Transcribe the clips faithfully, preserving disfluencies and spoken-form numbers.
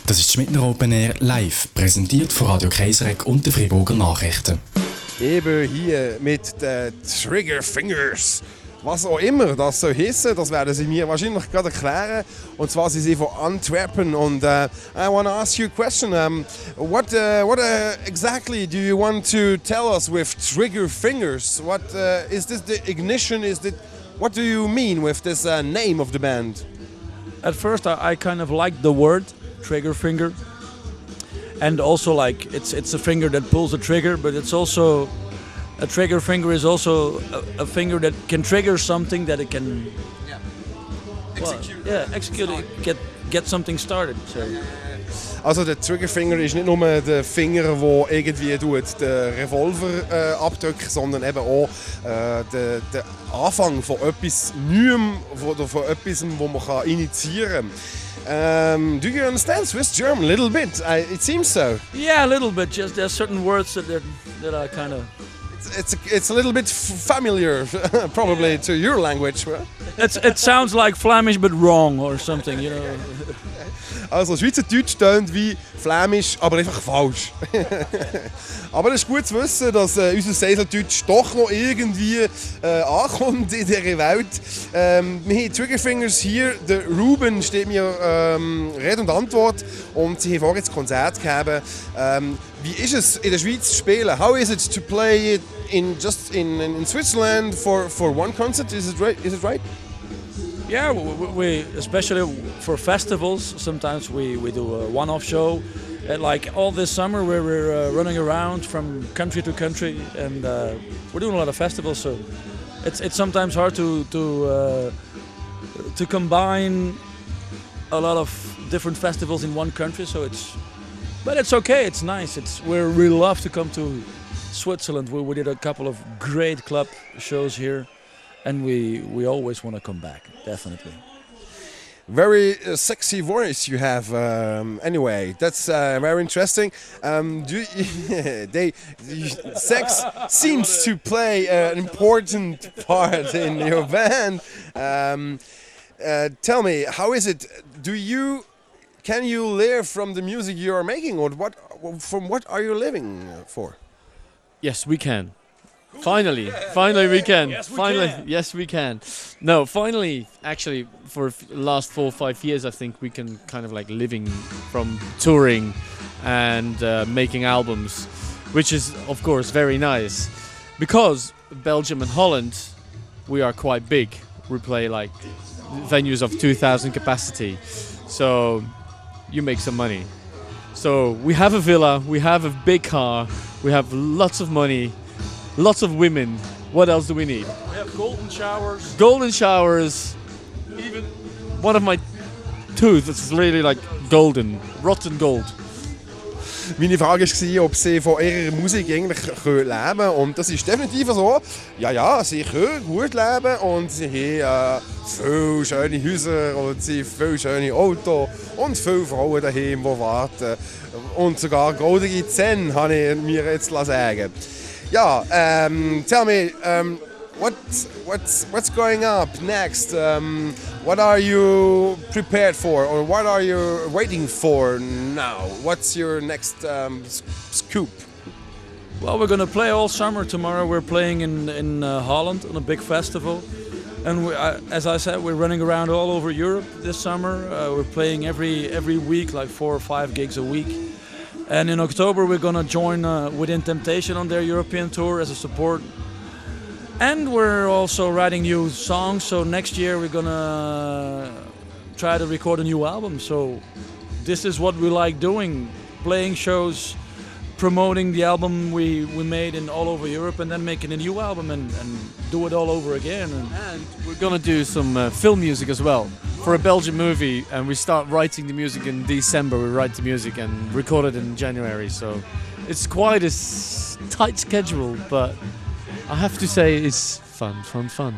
Das ist Schmidtner Open Air live, präsentiert von Radio Kaiserek und den Friburger Nachrichten. Eben hier mit den Trigger Fingers. Was auch immer das soll heissen, das werden sie mir wahrscheinlich gerade erklären. Und zwar sind sie von Antwerpen. Und uh, I want to ask you a question. Um, what uh, what uh, exactly do you want to tell us with Trigger Fingers? What uh, is this? The ignition? Is that? What do you mean with this uh, name of the band? At first, I, I kind of liked the word trigger finger, and also like it's it's a finger that pulls a trigger, but it's also a trigger finger is also a, a finger that can trigger something that it can Yeah. well, Execute. yeah execute it, get get something started. So Also der Triggerfinger ist nicht nur der Finger, der irgendwie tut, den Revolver äh, abdrückt, sondern eben auch äh, der, der Anfang von etwas Neuem oder von etwas, das man kann initiieren kann. Um, do you understand Swiss German a little bit? I, it seems so. yeah, a little bit. Just there's certain words that that, that are kind of It's it's a, it's a little bit f- familiar, probably to your language. Right? it's it sounds like Flemish but wrong or something, you know. Also Schweizerdeutsch tönt wie Flämisch, aber einfach falsch. Aber es ist gut zu wissen, dass äh, unser Seiseldeutsch doch noch irgendwie äh, ankommt in dieser Welt. Ähm, wir haben Triggerfingers hier. Der Ruben steht mir ähm, Rede und Antwort und sie haben vorhin jetzt Konzert gegeben. Ähm, wie ist es in der Schweiz zu spielen? How is it to play it in just in, in Switzerland for, for one concert? Is it right? Is it right? Yeah, we, we especially for festivals. Sometimes we, we do a one-off show. And like all this summer, we're, we're uh, running around from country to country, and uh, we're doing a lot of festivals. So it's it's sometimes hard to to uh, to combine a lot of different festivals in one country. So it's but it's okay. It's nice. It's we really love to come to Switzerland. We, we did a couple of great club shows here. And we, we always want to come back, definitely. Very uh, sexy voice you have. Um, anyway, that's uh, very interesting. Um, do they sex seems to play uh, an important part in your band. Um, uh, tell me, how is it? Do you can you live from the music you are making, or what? From what are you living for? Yes, we can. Finally, finally we can. Yes, we finally, can. yes we can. No, finally, actually, for the last four or five years, I think we can kind of like living from touring and uh, making albums, which is of course very nice, because Belgium and Holland, we are quite big. We play like venues of two thousand capacity, so you make some money. So we have a villa, we have a big car, we have lots of money. Lots of women. What else do we need? We have golden showers. Golden showers. Even one of my tooth is really like golden, rotten gold. Meine Frage war, ob sie von ihrer Musik eigentlich leben können. Und das ist definitiv so. Ja, ja, sie können gut leben und sie haben äh, viele schöne Häuser und sie haben viele schöne Autos und viele Frauen daheim, die warten. Und sogar goldige Zähne, habe ich mir jetzt sagen. Yeah, um, tell me, um, what, what's, what's going up next? Um, what are you prepared for, or what are you waiting for now? What's your next um, scoop? Well, we're gonna play all summer. Tomorrow we're playing in in uh, Holland on a big festival, and we, uh, as I said, we're running around all over Europe this summer. Uh, we're playing every every week, like four or five gigs a week. And in October we're gonna join uh, Within Temptation on their European tour as a support. And we're also writing new songs, so next year we're gonna try to record a new album. So this is what we like doing, playing shows, promoting the album we, we made in all over Europe, and then making a new album and, and do it all over again. And, And we're gonna do some uh, film music as well for a Belgian movie, and we start writing the music in December. We write the music and record it in January. So it's quite a s- tight schedule, but I have to say it's fun, fun, fun.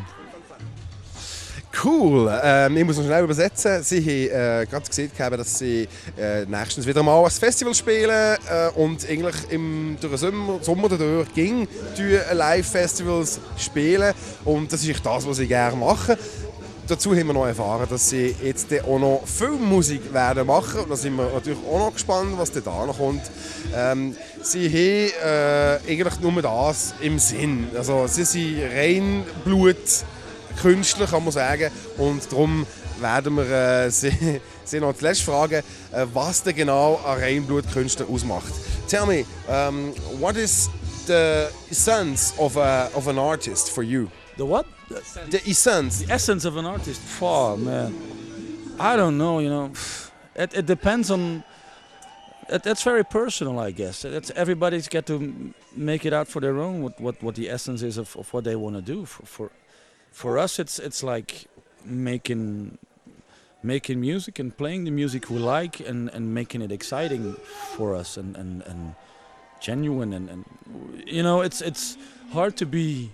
Cool. Ähm, ich muss noch schnell übersetzen. Sie haben äh, gerade gesehen, dass sie äh, nächstens wieder mal ein Festival spielen äh, und eigentlich im durch den Sommer, Sommer dadurch ging Live-Festivals spielen und das ist das, was sie gerne machen. dazu haben wir noch erfahren, dass sie jetzt auch noch Filmmusik werden machen. Und da sind wir natürlich auch noch gespannt, was da noch kommt. Ähm, sie haben äh, eigentlich nur das im Sinn. Also sie sind rein Blutkünstler, kann man sagen. Und darum werden wir äh, sie, sie noch zuletzt fragen, äh, was denn genau ein Reinblutkünstler ausmacht. Tell me, um, what is the essence of, a, of an artist for you? The what? The essence. The essence of an artist. Oh man, I don't know. You know, it, it depends on. It, that's very personal, I guess. It's everybody's got to make it out for their own. What what, what the essence is of, of what they want to do. For, for for us, it's it's like making making music and playing the music we like and, and making it exciting for us and, and, and genuine and, and you know it's it's hard to be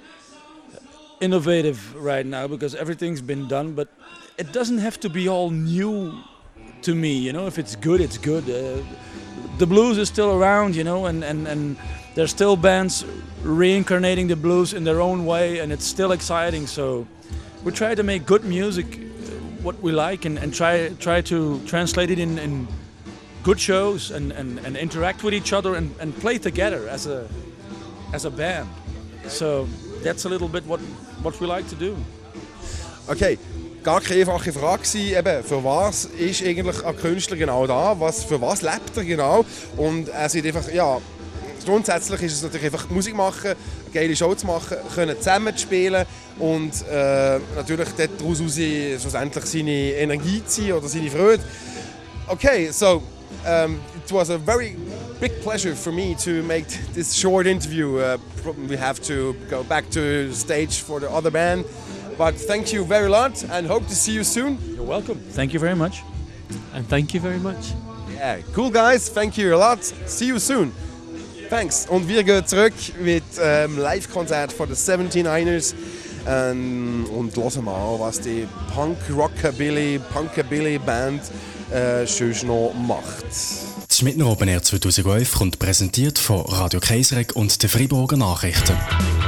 innovative right now because everything's been done, but it doesn't have to be all new to me, you know. If it's good, it's good. Uh, the blues is still around, you know, and, and, and there's still bands reincarnating the blues in their own way, and it's still exciting. So we try to make good music, what we like, and, and try try to translate it in, in good shows and, and, and interact with each other and, and play together as a as a band. So that's a little bit what what we like to do. Okay, gar keine einfache Frage gewesen, eben, für was ist eigentlich ein Künstler genau da, was, für was lebt er genau und er sieht einfach, ja, grundsätzlich ist es natürlich einfach Musik machen, eine geile Show zu machen, können zusammen zu spielen und äh, natürlich daraus schlussendlich seine Energie ziehen oder seine Freude. Okay, so um, it was a very big pleasure for me to make this short interview. Uh, we have to go back to the stage for the other band, but thank you very lot and hope to see you soon. You're welcome. Thank you very much. And thank you very much. Yeah, cool guys, thank you a lot. See you soon. Thanks. Und wir gehen zurück mit ähm, Live-Konzert von den seventy-niners ähm, und hören mal, was die Punk-Rockabilly, Punkabilly-Band äh, schön noch macht. Das Schmidtner Open Air zwanzig elf kommt präsentiert von Radio Kaiserregg und den Friburger Nachrichten.